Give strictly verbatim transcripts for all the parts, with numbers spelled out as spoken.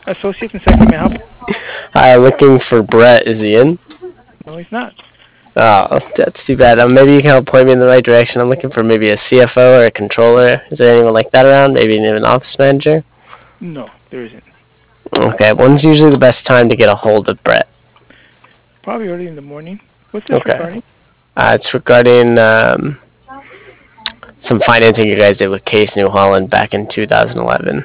Associates in second, may I help you? Hi, looking for Brett. Is he in? No, he's not. Oh, that's too bad. Um, maybe you can help point me in the right direction. I'm looking for maybe a C F O or a controller. Is there anyone like that around? Maybe even an office manager? No, there isn't. Okay, when's usually the best time to get a hold of Brett? Probably early in the morning. What's this Okay. regarding? Uh, it's regarding um, some financing you guys did with Case New Holland back in two thousand eleven.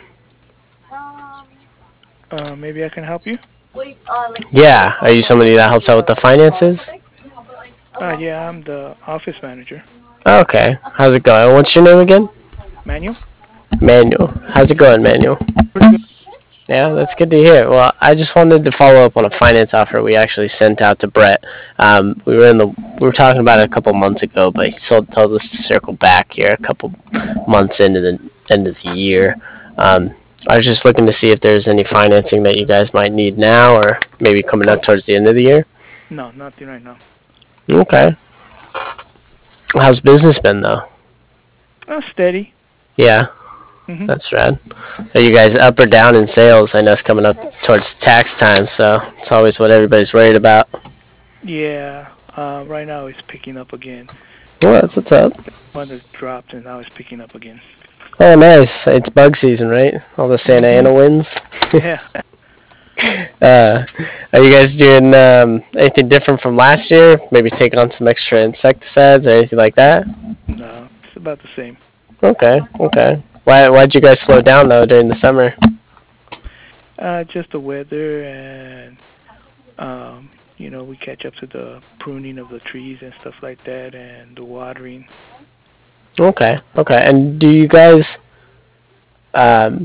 Uh, maybe I can help you? Yeah, are you somebody that helps out with the finances? Uh, yeah, I'm the office manager. Okay, how's it going? What's your name again? Manuel? Manuel. How's it going, Manuel? Pretty good. Yeah, that's good to hear. Well, I just wanted to follow up on a finance offer we actually sent out to Brett. Um, we were in the we were talking about it a couple months ago, but he told, told us to circle back here a couple months into the end of the year. Um, I was just looking to see if there's any financing that you guys might need now, or maybe coming up towards the end of the year. No, nothing right now. Okay. How's business been though? Uh, steady. Yeah, hmm that's rad. Are you guys up or down in sales? I know it's coming up towards tax time, so it's always what everybody's worried about. Yeah, uh, right now it's picking up again. Well, that's what's up. One that dropped and now it's picking up again. Oh, nice. It's bug season, right? All the Santa hmm Ana wins. Yeah. uh, are you guys doing um, anything different from last year? Maybe taking on some extra insecticides or anything like that? No, it's about the same. Okay, okay. Why why'd you guys slow down though during the summer? Uh, just the weather and, um, you know, we catch up to the pruning of the trees and stuff like that and the watering. Okay, okay. And do you guys um,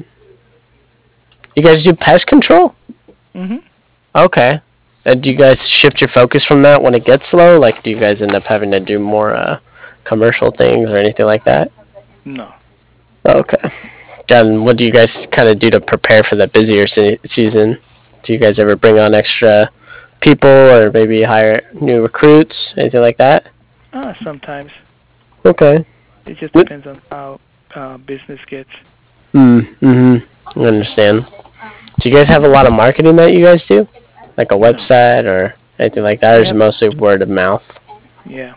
you guys do pest control? hmm Okay. Uh, do you guys shift your focus from that when it gets slow? Like, do you guys end up having to do more uh, commercial things or anything like that? No. Okay. And what do you guys kind of do to prepare for the busier se- season? Do you guys ever bring on extra people or maybe hire new recruits, anything like that? Uh, sometimes. Okay. It just What? depends on how uh, business gets. Mm, mm-hmm. I understand. Do you guys have a lot of marketing that you guys do? Like a No. website or anything like that? Or We is it have, mostly word of mouth? yeah.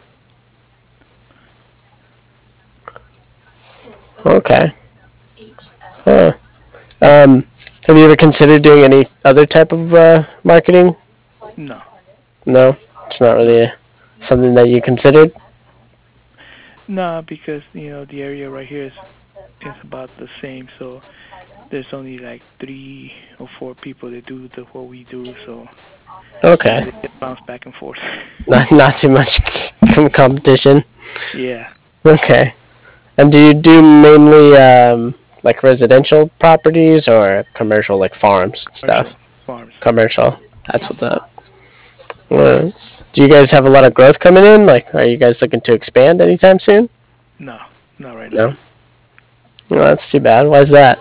Okay. Huh. Um, have you ever considered doing any other type of uh, marketing? No. No? It's not No. really something that you considered? No, because, you know, the area right here is, is about the same. So there's only like three or four people that do the, what we do. So, you know, Okay. they get bounced back and forth. Not not too much com- competition. Yeah. Okay. And do you do mainly um, like residential properties or commercial, like farms and Commercial stuff? farms. Commercial. That's what's up. Alright. Do you guys have a lot of growth coming in? Like, are you guys looking to expand anytime soon? No. Not right now. No. Well, that's too bad. Why's that?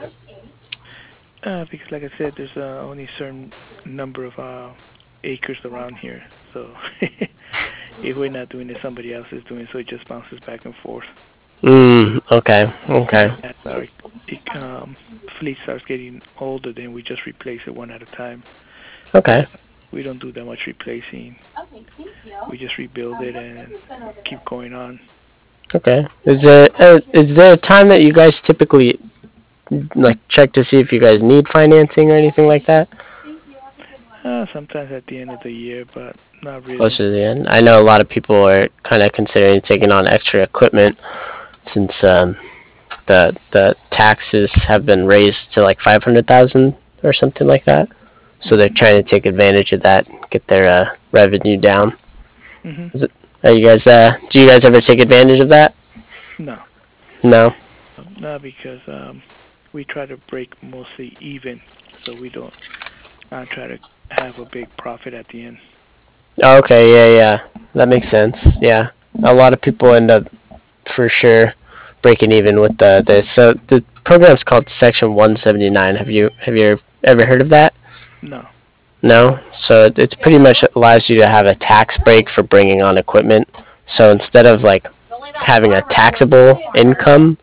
Uh, because, like I said, there's uh, only a certain number of uh, acres around here. So if we're not doing it, somebody else is doing it. So it just bounces back and forth. Mm. Okay. Okay. As our um, fleet starts getting older, then we just replace it one at a time. Okay. But we don't do that much replacing. We just rebuild it and keep going on. Okay. Is there uh, is there a time that you guys typically like check to see if you guys need financing or anything like that? Uh, sometimes at the end of the year, but not really. Closer to the end. I know a lot of people are kind of considering taking on extra equipment since um, the the taxes have been raised to like five hundred thousand or something like that. So they're hmm trying to take advantage of that, get their uh, revenue down. hmm Is it? Are you guys? Uh, do you guys ever take advantage of that? No, No. not because um, we try to break mostly even, so we don't uh, try to have a big profit at the end. Oh, okay. Yeah. Yeah. That makes sense. Yeah. A lot of people end up for sure breaking even with the this. So the program's called Section one seventy-nine. Have you have you ever heard of that? No. No. So it, it's pretty much allows you to have a tax break for bringing on equipment. So instead of like having a taxable income,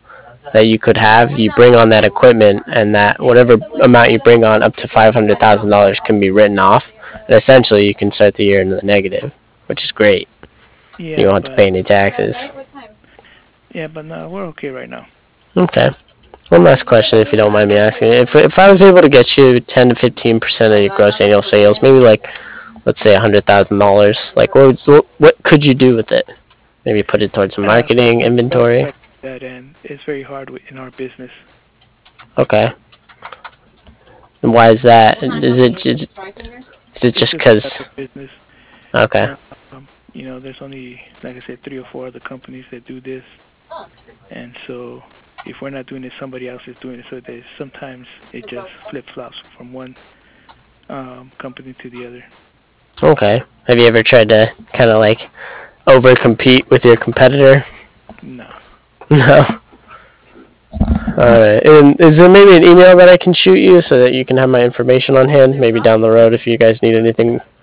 that you could have, you bring on that equipment, and that whatever amount you bring on, up to five hundred thousand dollars, can be written off, and essentially you can start the year in the negative, which is great. You Yeah, don't have to pay but any taxes. yeah, but no, we're okay right now. Okay. One last question, if you don't mind me asking. If if I was able to get you ten to fifteen percent of your gross annual sales, maybe like, let's say a hundred thousand dollars, like what, what what could you do with it? Maybe put it towards some Uh, marketing, inventory. try to do that, and it's very hard wi- in our business. Okay. And why is that? Is it is it It's just just a type because? of business. Okay. Uh, um, you know, there's only, like I said, three or four other companies that do this, and so if we're not doing it, somebody else is doing it. So there's sometimes it just flip flops from one um, company to the other. Okay. Have you ever tried to kind of like over compete with your competitor? No. No. Alright. And is there maybe an email that I can shoot you so that you can have my information on hand? Maybe down the road if you guys need anything